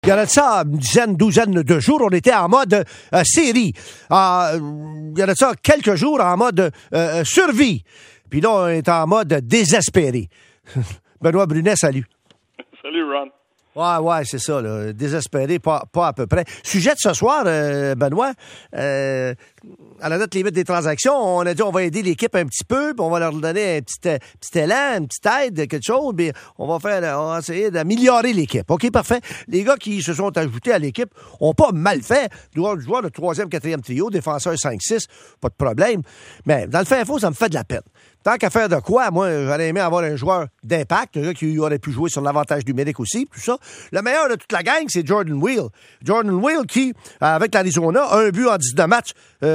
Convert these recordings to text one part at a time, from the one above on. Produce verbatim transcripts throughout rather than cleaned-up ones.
Il y en a de ça une dizaine, douzaine de jours, on était en mode euh, série. Euh, il y en a de ça quelques jours en mode euh, survie. Puis là, on est en mode désespéré. Benoît Brunet, salut. Salut, Ron. Ouais, ouais, c'est ça, là. Désespéré, pas, pas à peu près. Sujet de ce soir, euh, Benoît, euh, à la date limite des transactions, on a dit on va aider l'équipe un petit peu, puis on va leur donner un petit, petit élan, une petite aide, quelque chose, puis on va faire, on va essayer d'améliorer l'équipe. OK, parfait. Les gars qui se sont ajoutés à l'équipe ont pas mal fait. Joueur, joueur de troisième, quatrième trio, défenseur cinq six, pas de problème. Mais dans le fin info, ça me fait de la peine. Tant qu'à faire de quoi, moi, j'aurais aimé avoir un joueur d'impact, un gars qui aurait pu jouer sur l'avantage numérique aussi, tout ça. Le meilleur de toute la gang, c'est Jordan Wheel. Jordan Wheel qui, avec l'Arizona, a un but en dix-neuf matchs,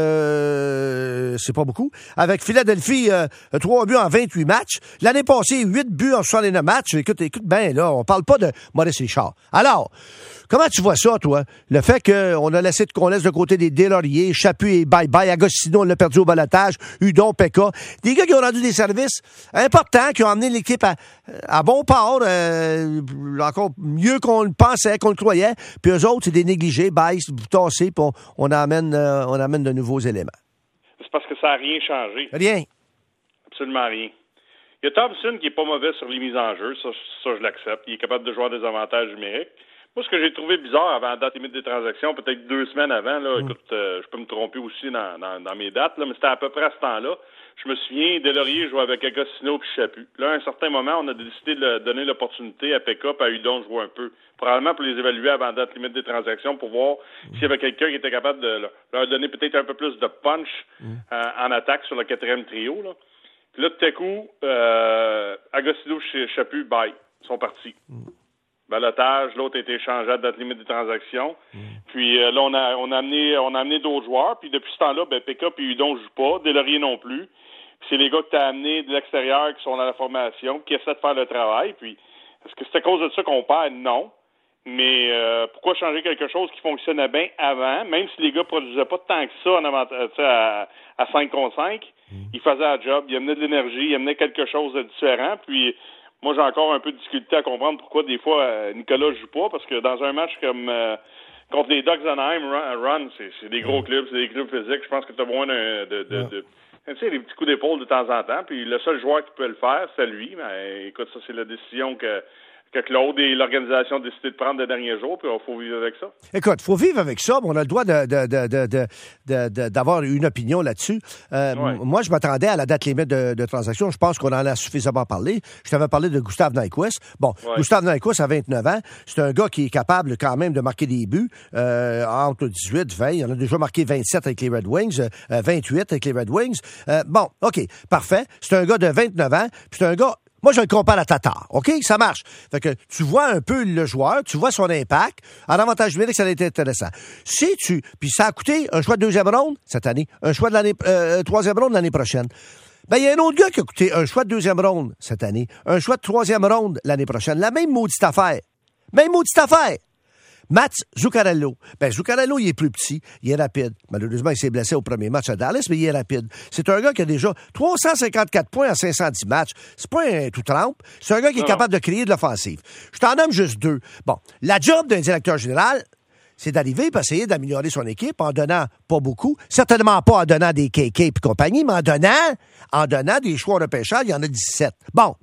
euh, c'est pas beaucoup. Avec Philadelphie, euh, trois buts en vingt-huit matchs. L'année passée, huit buts en soixante-neuf matchs. Écoute, écoute bien, là, on parle pas de Maurice Richard. Alors, comment tu vois ça, toi? Le fait qu'on a laissé qu'on laisse de côté des Deslauriers, Chaput et bye-bye, Agostino, on l'a perdu au balotage, Hudon, Pekka. Des gars qui ont rendu des services importants, qui ont amené l'équipe à, à bon port, euh, encore mieux qu'on le pensait, qu'on le croyait. Puis eux autres, c'est des négligés, baissent, tassés, puis on, on, amène, euh, on amène de nouveaux éléments. C'est parce que ça n'a rien changé. Rien. Absolument rien. Il y a Thompson qui est pas mauvais sur les mises en jeu, ça, ça je l'accepte. Il est capable de jouer à des avantages numériques. Moi, ce que j'ai trouvé bizarre avant la date limite des transactions, peut-être deux semaines avant, là, mm. écoute, euh, je peux me tromper aussi dans, dans, dans mes dates, là, mais c'était à peu près à ce temps-là. Je me souviens, Deslauriers jouait avec Agostino puis Chaput. Là, à un certain moment, on a décidé de donner l'opportunité à Pekka et à Hudon de jouer un peu. Probablement pour les évaluer avant la date limite des transactions, pour voir mm. s'il y avait quelqu'un qui était capable de leur donner peut-être un peu plus de punch mm. euh, en attaque sur le quatrième trio. Là. Puis là, tout à coup, euh, Agostino et Chaput, bye, sont partis. Mm. Balotage, l'autre a été échangé à date limite des transactions. Mm. Puis euh, là, on a, on a amené, on a amené d'autres joueurs. Puis depuis ce temps-là, ben, Pekka et Hudon ne jouent pas, Deslauriers non plus. Puis c'est les gars que tu as amenés de l'extérieur qui sont dans la formation, qui essaient de faire le travail. Puis est-ce que c'est à cause de ça qu'on perd? Non. Mais euh, pourquoi changer quelque chose qui fonctionnait bien avant, même si les gars ne produisaient pas tant que ça en avant, à, à cinq contre cinq, mm. ils faisaient la job, ils amenaient de l'énergie, ils amenaient quelque chose de différent. Puis moi, j'ai encore un peu de difficulté à comprendre pourquoi des fois euh, Nicolas joue pas, parce que dans un match comme euh, contre les Ducks d'Anaheim, Run, run c'est, c'est des gros clubs, c'est des clubs physiques. Je pense que tu as besoin de, de, de, de tu sais, des petits coups d'épaule de temps en temps. Puis le seul joueur qui peut le faire, c'est lui. Mais écoute, ça, c'est la décision que que Claude et l'organisation ont décidé de prendre les derniers jours, puis il faut vivre avec ça. Écoute, il faut vivre avec ça, mais on a le droit de, de, de, de, de, de, d'avoir une opinion là-dessus. Euh, ouais. m- moi, je m'attendais à la date limite de, de transaction. Je pense qu'on en a suffisamment parlé. Je t'avais parlé de Gustav Nyquist. Bon, ouais. Gustav Nyquist a vingt-neuf ans. C'est un gars qui est capable quand même de marquer des buts euh, entre dix-huit vingt. Il en a déjà marqué vingt-sept avec les Red Wings, euh, vingt-huit avec les Red Wings. Euh, bon, OK, parfait. C'est un gars de vingt-neuf ans, puis c'est un gars... Moi, je le compare à Tatar, OK? Ça marche. Fait que tu vois un peu le joueur, tu vois son impact. En avantage numérique, ça a été intéressant. Si tu... Puis ça a coûté un choix de deuxième ronde cette année, un choix de l'année... Euh, troisième ronde l'année prochaine. Ben, il y a un autre gars qui a coûté un choix de deuxième ronde cette année, un choix de troisième ronde l'année prochaine. La même maudite affaire. Même maudite affaire. Mats Zuccarello. Ben, Zuccarello, il est plus petit, il est rapide. Malheureusement, il s'est blessé au premier match à Dallas, mais il est rapide. C'est un gars qui a déjà trois cent cinquante-quatre points en cinq cent dix matchs. C'est pas un tout trempe. C'est un gars qui est non. capable de créer de l'offensive. Je t'en nomme juste deux. Bon, la job d'un directeur général, c'est d'arriver et essayer d'améliorer son équipe en donnant pas beaucoup. Certainement pas en donnant des K K et compagnie, mais en donnant, en donnant des choix de repêchage, il y en a dix-sept. Bon.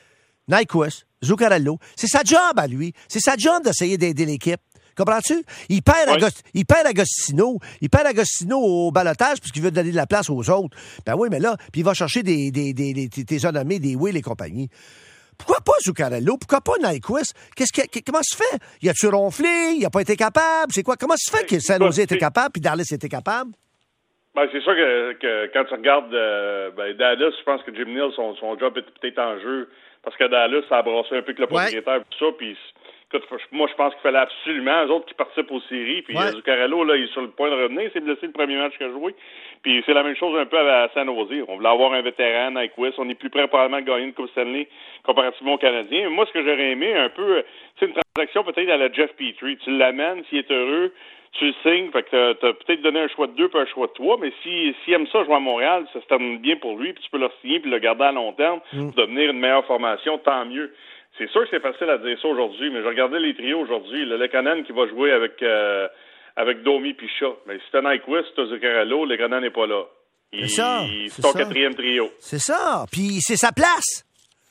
Nyquist, Zuccarello, c'est sa job à lui. C'est sa job d'essayer d'aider l'équipe. Comprends-tu? Il perd, oui. Agost... il perd Agostino. Il perd Agostino au balotage parce qu'il veut donner de la place aux autres. Ben oui, mais là, puis il va chercher des, des, des, des, tes nommés, des Will et compagnie. Pourquoi pas Zuccarello? Pourquoi pas Nyquist? Qu'est-ce que, comment se fait? Il a-tu ronflé? Il a pas été capable? C'est quoi? Comment se fait que San Jose était capable puis Dallas était capable? Ben, c'est sûr que, que quand tu regardes euh, ben, Dallas, je pense que Jim Neal, son, son job est peut-être en jeu parce que Dallas, ça a brassé un peu que le propriétaire et tout ça, puis moi, je pense qu'il fallait absolument, eux autres qui participent aux séries, puis ouais. Zuccarello, là, il est sur le point de revenir, il s'est blessé le premier match qu'il a joué, puis c'est la même chose un peu à San Jose. On voulait avoir un vétéran, Nyquist, on est plus prêt probablement de gagner une Coupe Stanley comparativement aux Canadiens. Moi, ce que j'aurais aimé, un peu, c'est une transaction peut-être à la Jeff Petrie. Tu l'amènes, s'il est heureux, tu le signes, fait que t'as, t'as peut-être donné un choix de deux puis un choix de trois, mais s'il si aime ça jouer à Montréal, ça se termine bien pour lui, puis tu peux le signer puis le garder à long terme mm. pour devenir une meilleure formation, tant mieux. c'est sûr que c'est facile à dire ça aujourd'hui, mais je regardais les trios aujourd'hui. Le Lekanen qui va jouer avec euh, avec Domi puis Shaw. Mais si t'as Nyquist, si t'as Zuccarello, Lekanen n'est pas là. Il, c'est ça. C'est, c'est ton ça. quatrième trio. C'est ça. Puis c'est sa place.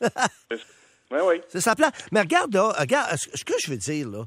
Oui, oui. C'est sa place. Mais regarde, là, regarde, ce que je veux dire, là.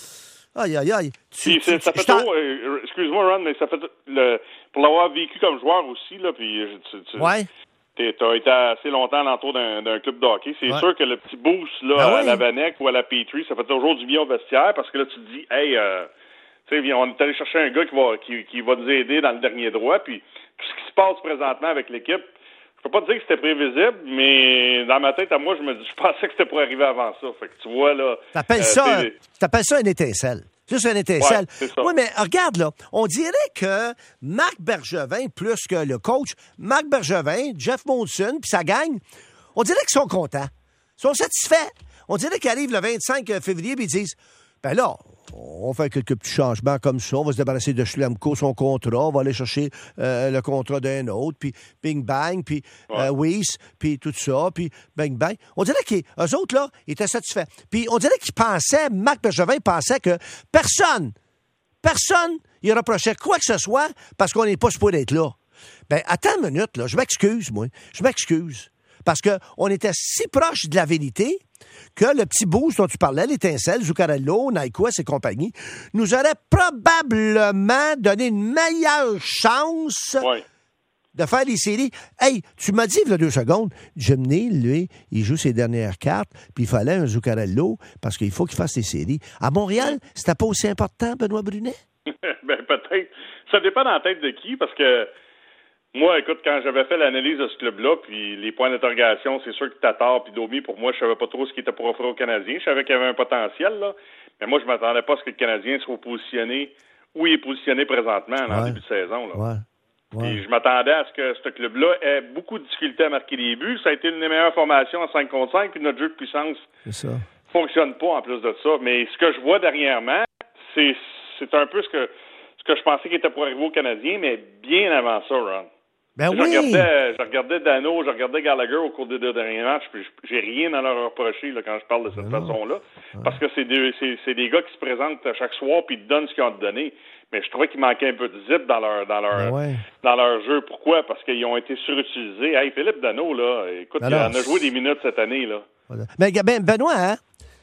Aïe, aïe, aïe. Tu, puis tu, ça fait trop, euh, excuse-moi, Ron, mais ça fait le, pour l'avoir vécu comme joueur aussi, là, puis tu, tu ouais. t'as été assez longtemps alentour d'un, d'un club de hockey. C'est ouais. sûr que le petit boost là, ben à oui. la Vanek ou à la Petrie, ça fait toujours du bien au vestiaire parce que là, tu te dis, hey, euh, tu sais, on est allé chercher un gars qui va, qui, qui va nous aider dans le dernier droit, puis tout ce qui se passe présentement avec l'équipe, je peux pas te dire que c'était prévisible, mais dans ma tête, à moi, je me dis, je pensais que c'était pour arriver avant ça. Fait que tu vois, là... T'appelles euh, ça, t'appelles ça une étincelle. Juste une étincelle. Ouais, oui, mais regarde, là, on dirait que Marc Bergevin, plus que le coach, Marc Bergevin, Jeff Molson, puis sa gang, on dirait qu'ils sont contents. Ils sont satisfaits. On dirait qu'ils arrivent le vingt-cinq février et ils disent, ben là, on fait quelques petits changements comme ça, on va se débarrasser de Schlemko, son contrat, on va aller chercher euh, le contrat d'un autre, puis bing bang, puis ouais. euh, Weiss, puis tout ça, puis bang bang. On dirait qu'eux autres, là, ils étaient satisfaits. Puis on dirait qu'ils pensaient, Marc Bergevin pensait que personne, personne, il reprochait quoi que ce soit parce qu'on n'est pas supposé être là. Ben, attends une minute, là, je m'excuse, moi, je m'excuse. Parce qu'on était si proche de la vérité que le petit boost dont tu parlais, l'étincelle, Zuccarello, Nyquist et compagnie, nous aurait probablement donné une meilleure chance ouais. de faire des séries. Hey, tu m'as dit il y a deux secondes, Jimmy, lui, il joue ses dernières cartes, puis il fallait un Zuccarello parce qu'il faut qu'il fasse des séries. À Montréal, c'était pas aussi important, Benoît Brunet? ben, peut-être. Ça dépend dans la tête de qui, parce que moi, écoute, quand j'avais fait l'analyse de ce club-là, puis les points d'interrogation, c'est sûr que Tatar puis Domi, pour moi, je savais pas trop ce qui était pour offrir aux Canadiens. Je savais qu'il y avait un potentiel, là. Mais moi, je m'attendais pas à ce que le Canadien soit positionné où il est positionné présentement, là, ouais. en début de saison, là. Ouais. Ouais. Puis je m'attendais à ce que ce club-là ait beaucoup de difficultés à marquer des buts. Ça a été une des meilleures formations en cinq contre cinq, puis notre jeu de puissance ne fonctionne pas en plus de ça. Mais ce que je vois dernièrement, c'est, c'est un peu ce que, ce que je pensais qu'il était pour arriver aux Canadiens, mais bien avant ça, Ron. Ben je, oui. regardais, je regardais Dano, je regardais Gallagher au cours des deux derniers matchs, puis j'ai rien à leur reprocher là, quand je parle de cette ben façon-là. Ouais. Parce que c'est des, c'est, c'est des gars qui se présentent chaque soir puis ils te donnent ce qu'ils ont à te donner. Mais je trouvais qu'il manquait un peu de zip dans leur dans leur ben ouais. dans leur jeu. Pourquoi? Parce qu'ils ont été surutilisés. Hey, Philippe Dano, là, écoute, alors, il en a joué des minutes cette année, là. Voilà. Mais ben, Benoît, hein,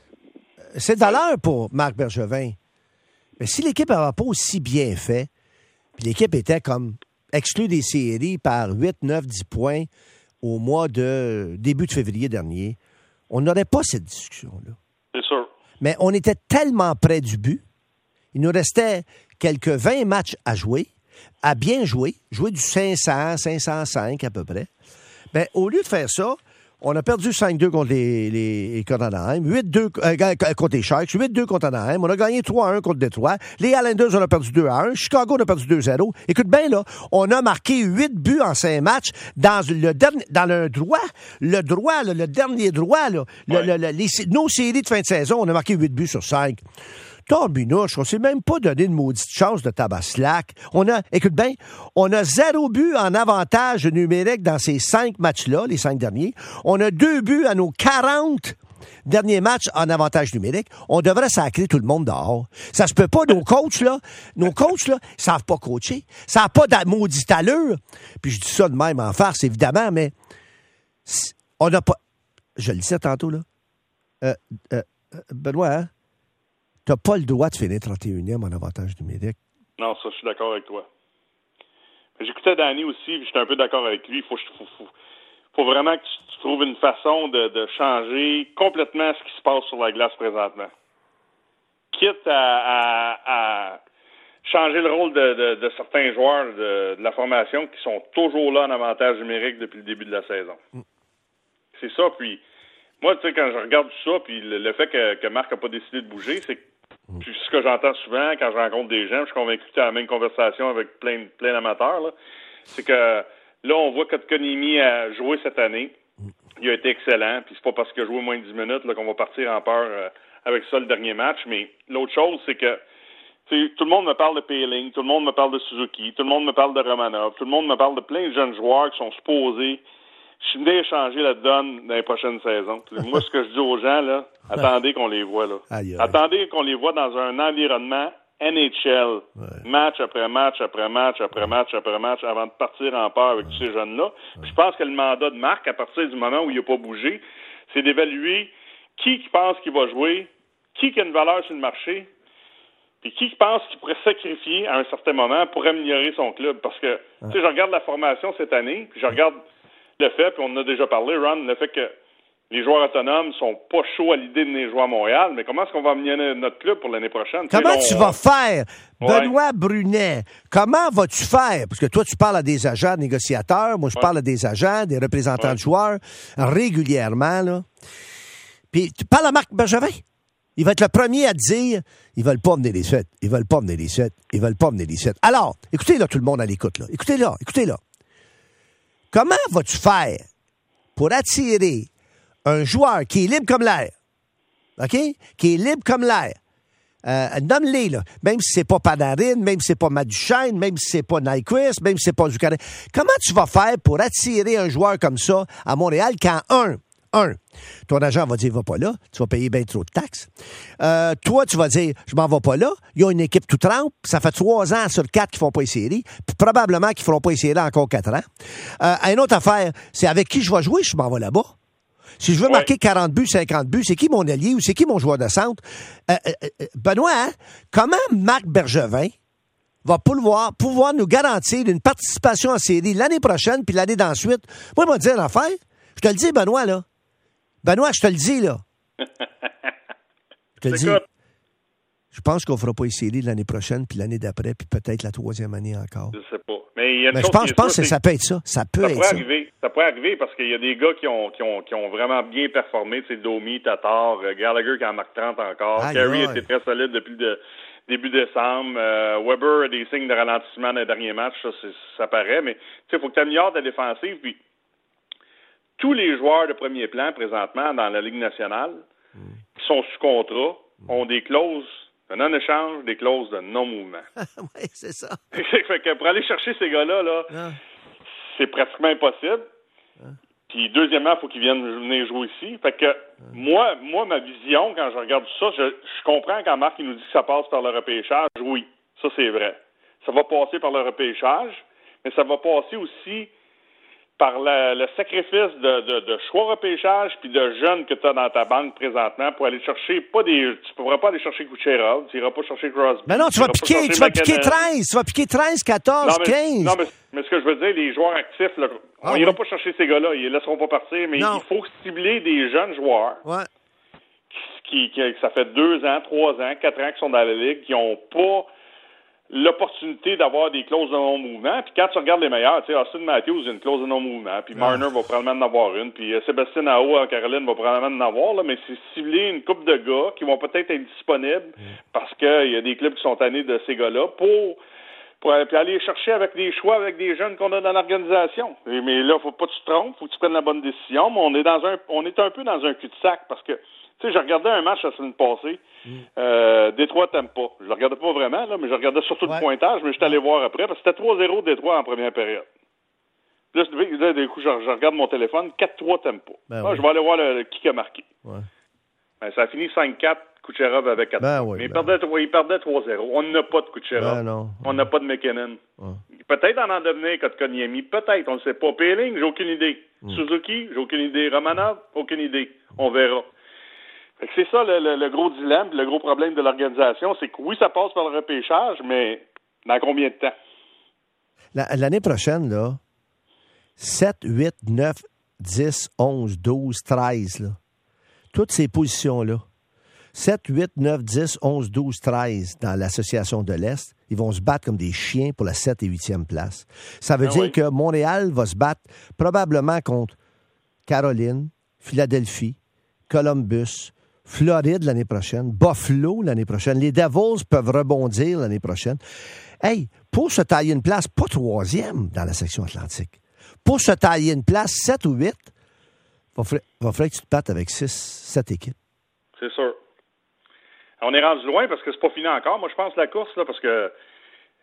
c'est de l'heure pour Marc Bergevin. Mais si l'équipe n'avait pas aussi bien fait, puis l'équipe était comme exclu des séries par huit, neuf, dix points au mois de début de février dernier, on n'aurait pas cette discussion-là. C'est sûr. Mais on était tellement près du but. Il nous restait quelques vingt matchs à jouer, à bien jouer, jouer du cinq cents, cinq cent cinq à peu près. Bien, au lieu de faire ça, on a perdu cinq deux contre les, les contre Anaheim, huit deux euh, contre les Sharks, huit deux contre Anaheim. On a gagné trois un contre Détroit. Les Islanders, on a perdu deux à un. Chicago, on a perdu deux zéro. Écoute bien, là, on a marqué huit buts en cinq matchs dans le dernier, dans le droit, le droit, là, le dernier droit, là, ouais. le, le, le, les, nos séries de fin de saison, on a marqué huit buts sur cinq. Torbinouche, on s'est même pas donné de maudite chance de tabaslac. On a, écoute bien, on a zéro but en avantage numérique dans ces cinq matchs-là, les cinq derniers. On a deux buts à nos quarante derniers matchs en avantage numérique. On devrait sacrer tout le monde dehors. Ça se peut pas, nos coachs, là, nos coachs, là, savent pas coacher. Ça n'a pas de maudite allure. Puis je dis ça de même en farce, évidemment, mais on n'a pas, je le disais tantôt, là, euh, euh, Benoît, hein? Tu n'as pas le droit de finir trente et unième en avantage numérique. Non, ça, je suis d'accord avec toi. Mais j'écoutais Danny aussi, puis j'étais un peu d'accord avec lui. Il faut, faut, faut, faut vraiment que tu, tu trouves une façon de, de changer complètement ce qui se passe sur la glace présentement. Quitte à, à, à changer le rôle de, de, de certains joueurs de, de la formation qui sont toujours là en avantage numérique depuis le début de la saison. Mm. C'est ça, puis moi, tu sais, quand je regarde tout ça, puis le, le fait que, que Marc n'a pas décidé de bouger, c'est que puis ce que j'entends souvent quand je rencontre des gens, je suis convaincu que tu as la même conversation avec plein, plein d'amateurs, là, c'est que là, on voit que Kotkaniemi a joué cette année. Il a été excellent, puis c'est pas parce qu'il a joué moins de dix minutes là, qu'on va partir en peur euh, avec ça le dernier match. Mais l'autre chose, c'est que tout le monde me parle de Poehling, tout le monde me parle de Suzuki, tout le monde me parle de Romanov, tout le monde me parle de plein de jeunes joueurs qui sont supposés je suis venu changer la donne dans les prochaines saisons. Moi, ce que je dis aux gens, là, attendez qu'on les voit, là. Aïe, aïe. Attendez qu'on les voit dans un environnement N H L, ouais. match après match, après match, après match, après match, avant de partir en part avec ouais. tous ces jeunes-là. Ouais. Puis je pense que le mandat de Marc, à partir du moment où il n'a pas bougé, c'est d'évaluer qui qui pense qu'il va jouer, qui qui a une valeur sur le marché, puis qui pense qu'il pourrait sacrifier à un certain moment pour améliorer son club. Parce que, ouais. tu sais, je regarde la formation cette année, puis je regarde le fait, puis on en a déjà parlé, Ron, le fait que les joueurs autonomes sont pas chauds à l'idée de venir jouer à Montréal, mais comment est-ce qu'on va amener notre club pour l'année prochaine? Comment tu vas faire? Benoît ouais. Brunet, comment vas-tu faire? Parce que toi, tu parles à des agents négociateurs, moi, je ouais. parle à des agents, des représentants ouais. de joueurs, régulièrement, là. Puis tu parles à Marc Bergevin. Il va être le premier à te dire, ils veulent pas venir les sept, ils veulent pas venir les sept, ils veulent pas venir les sept. Alors, écoutez là, tout le monde à l'écoute, là. Écoutez là, écoutez là. Comment vas-tu faire pour attirer un joueur qui est libre comme l'air, OK? Qui est libre comme l'air. Euh, nomme-les, là. Même si c'est pas Panarin, même si c'est pas Maduchene, même si c'est pas Nyquist, même si c'est pas Zuccarello. Comment tu vas faire pour attirer un joueur comme ça à Montréal quand, un, un, ton agent va dire, va pas là, tu vas payer bien trop de taxes. Euh, toi, tu vas dire, je m'en vais pas là. Il y a une équipe tout trempe. Ça fait trois ans sur quatre qu'ils font pas les séries. Puis probablement qu'ils feront pas les séries encore quatre ans. Euh, une autre affaire, c'est avec qui je vais jouer, je m'en vais là-bas. Si je veux ouais. marquer quarante buts, cinquante buts, c'est qui mon allié ou c'est qui mon joueur de centre? Euh, euh, Benoît, hein? Comment Marc Bergevin va pouvoir, pouvoir nous garantir une participation en série l'année prochaine puis l'année d'ensuite? Moi, il m'a dit l'affaire. Je te le dis, Benoît, là. Benoît, je te le dis, là. Je te le dis. Je pense qu'on ne fera pas les séries l'année prochaine puis l'année d'après puis peut-être la troisième année encore. Je sais pas. Mais, il y a une Mais chose je pense, qui je pense sûr, que ça peut être ça. Ça peut ça être pourrait ça. Arriver. Ça pourrait arriver parce qu'il y a des gars qui ont, qui ont, qui ont vraiment bien performé. Tu sais, Domi, Tatar, Gallagher qui en marque trente encore. Aïe, Carey était très solide depuis le début décembre. Euh, Weber a des signes de ralentissement dans les derniers matchs. Ça, c'est, ça paraît. Mais il faut que tu améliores ta défensive. Puis, tous les joueurs de premier plan présentement dans la Ligue nationale mm. qui sont sous contrat mm. ont des clauses de non-échange, des clauses de non-mouvement. Oui, c'est ça. Fait que pour aller chercher ces gars-là, là, ah. c'est pratiquement impossible. Ah. Puis deuxièmement, il faut qu'ils viennent venir jouer ici. Fait que ah. moi, moi, ma vision, quand je regarde ça, je, je comprends quand Marc il nous dit que ça passe par le repêchage. Oui, ça c'est vrai. Ça va passer par le repêchage, mais ça va passer aussi par la, le sacrifice de, de, de choix repêchage puis de jeunes que tu as dans ta banque présentement pour aller chercher, pas des, tu pourras pas aller chercher Kucherov, tu iras pas chercher Crosby. Mais non, tu, tu vas piquer, tu vas piquer treize, tu vas piquer treize, quatorze, non, mais, quinze. Non, mais, mais ce que je veux dire, les joueurs actifs, là, ah, on ira oui. pas chercher ces gars-là, ils les laisseront pas partir, mais non. il faut cibler des jeunes joueurs. Ouais. Qui, qui, qui, ça fait deux ans, trois ans, quatre ans qu'ils sont dans la Ligue, qui ont pas l'opportunité d'avoir des clauses de non-mouvement. Puis quand tu regardes les meilleurs, tu sais, Austin Matthews a une clause de non-mouvement, puis Marner ah. va probablement en avoir une, puis euh, Sébastien Aho en Caroline va probablement en avoir, là, mais c'est cibler une couple de gars qui vont peut-être être disponibles mm. parce qu'il y a des clubs qui sont tannés de ces gars-là pour, pour aller, aller chercher avec des choix, avec des jeunes qu'on a dans l'organisation. Et, mais là, faut pas que tu te trompes, faut que tu prennes la bonne décision, mais on est dans un, on est un peu dans un cul-de-sac parce que tu sais, je regardais un match la semaine passée, mm. euh, Détroit t'aime pas. Je le regardais pas vraiment, là, mais je regardais surtout ouais. le pointage, mais je suis allé voir après, parce que c'était trois zéro Détroit en première période. Là, là d'un coup, je, je regarde mon téléphone, quatre trois t'aime pas. Ben ah, oui. Je vais aller voir le, le qui a marqué. Ouais. Ben, ça a fini cinq quatre, Kucherov avec quatre. Ben oui, mais ben il, perdait, oui. il perdait trois zéro. On n'a pas de Kucherov. Ben non. On n'a pas de McKinnon. Ouais. Peut-être en en devenir Kotkaniemi, peut-être, on ne sait pas. Peeling, j'ai aucune idée. Mm. Suzuki, j'ai aucune idée. Romanov, aucune idée. On verra. Fait que c'est ça le, le, le gros dilemme, le gros problème de l'organisation, c'est que oui, ça passe par le repêchage, mais dans combien de temps? La, l'année prochaine, là, sept, huit, neuf, dix, onze, douze, treize, là, toutes ces positions-là, sept, huit, neuf, dix, onze, douze, treize dans l'association de l'Est, ils vont se battre comme des chiens pour la sept et huitième place. Ça veut ah dire oui. que Montréal va se battre probablement contre Caroline, Philadelphie, Columbus, Floride l'année prochaine, Buffalo l'année prochaine. Les Devils peuvent rebondir l'année prochaine. Hey, pour se tailler une place, pas troisième dans la section Atlantique, pour se tailler une place sept ou huit, il va falloir que tu te battes avec six, sept équipes. C'est sûr. On est rendu loin parce que c'est pas fini encore. Moi, je pense la course, là, parce que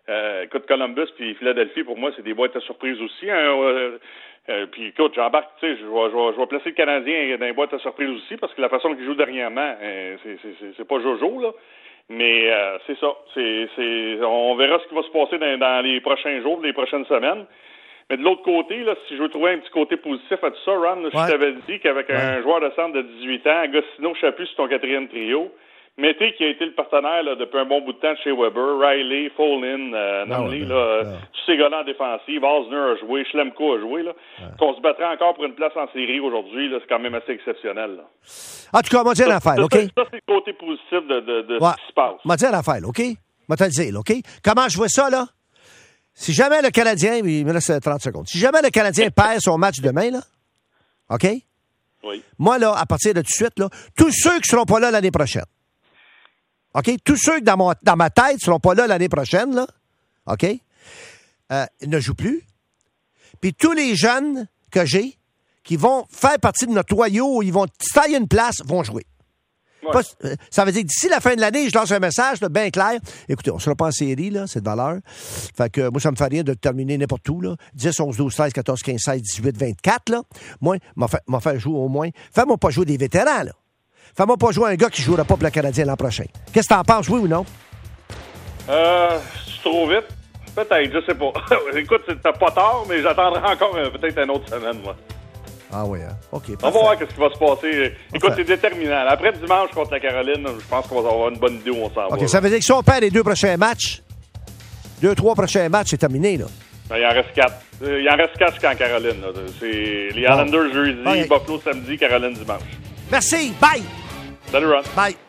Euh, écoute, Columbus puis Philadelphie, pour moi, c'est des boîtes à surprise aussi. Hein, euh, euh, puis écoute, j'embarque, tu sais, je vais, je, vais, je vais placer le Canadien dans les boîtes à surprise aussi, parce que la façon qu'il joue dernièrement, euh, c'est, c'est, c'est, c'est pas Jojo, là. Mais euh, c'est ça. C'est, c'est, on verra ce qui va se passer dans, dans les prochains jours, les prochaines semaines. Mais de l'autre côté, là, si je veux trouver un petit côté positif à tout ça, Ron, là, ouais. je t'avais dit qu'avec ouais. un joueur de centre de dix-huit ans, Agostino Chaput sur ton quatrième trio, Mété qui a été le partenaire là, depuis un bon bout de temps de chez Weber, Riley, Folin, euh, Nomley, là, euh, tous ces gars-là en défensive, Osner a joué, Schlemko a joué, là, ouais. qu'on se battrait encore pour une place en série aujourd'hui, là, c'est quand même assez exceptionnel. Là. En tout cas, on va dire l'affaire, OK? Ça, ça, c'est le côté positif de, de, de ouais. ce qui se passe. On va dire l'affaire, OK? On va te le dire, OK? Comment je vois ça, là? Si jamais le Canadien, il me reste trente secondes, si jamais le Canadien perd son match demain, là, OK? Oui. Moi, là, à partir de tout de suite, là, tous ceux qui ne seront pas là l'année prochaine, OK? Tous ceux qui, dans, mon, dans ma tête, ne seront pas là l'année prochaine, là, OK? Euh, ne jouent plus. Puis tous les jeunes que j'ai qui vont faire partie de notre noyau, ils vont tailler une place, vont jouer. Ouais. Pas, ça veut dire que d'ici la fin de l'année, je lance un message là, bien clair. Écoutez, on ne sera pas en série, là, c'est de valeur. Fait que moi, ça me fait rien de terminer n'importe où. Là. dix, onze, douze, treize, quatorze, quinze, seize, dix-huit, vingt-quatre. Là. Moi, m'en fait, m'en fait jouer au moins. Fais-moi pas jouer des vétérans, là. Fais-moi pas jouer un gars qui ne jouera pas pour le Canadien l'an prochain. Qu'est-ce que t'en penses, oui ou non? Euh, c'est trop vite. Peut-être, je sais pas. Écoute, t'as pas tort, mais j'attendrai encore euh, peut-être une autre semaine, moi. Ah oui, hein? OK. Parfait. On va voir ce qui va se passer. Écoute, c'est déterminant. Après dimanche contre la Caroline, je pense qu'on va avoir une bonne idée où on s'en va. OK, ça veut dire que si on perd les deux prochains matchs, deux, trois prochains matchs, c'est terminé, là. Ben, il en reste quatre. Il en reste quatre jusqu'en Caroline. Là. C'est les Islanders jeudi, okay. Buffalo samedi, Caroline dimanche. Merci. Bye. Salut, Ron. Bye.